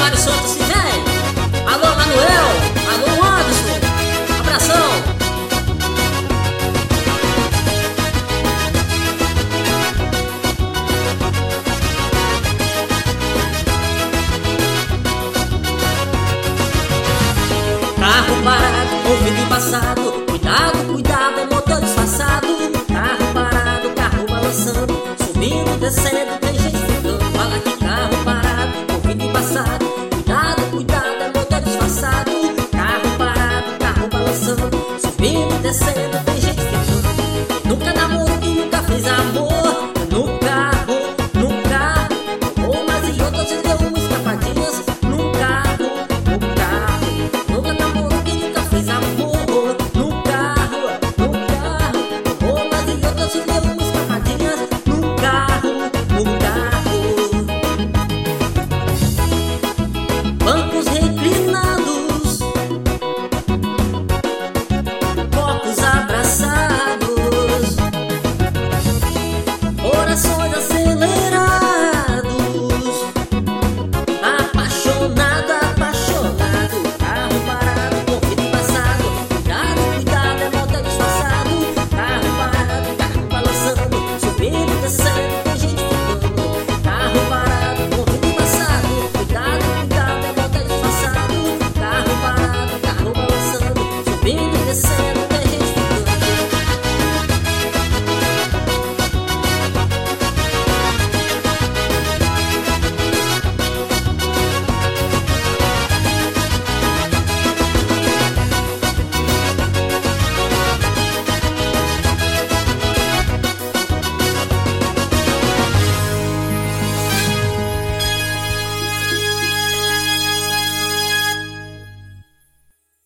Mário Santos se vem. Alô, Manuel. Alô, Anderson. Abração. Carro parado, ouvido embaçado. Cuidado, cuidado, é motor disfarçado. Carro parado, carro balançando. Subindo, descendo, tem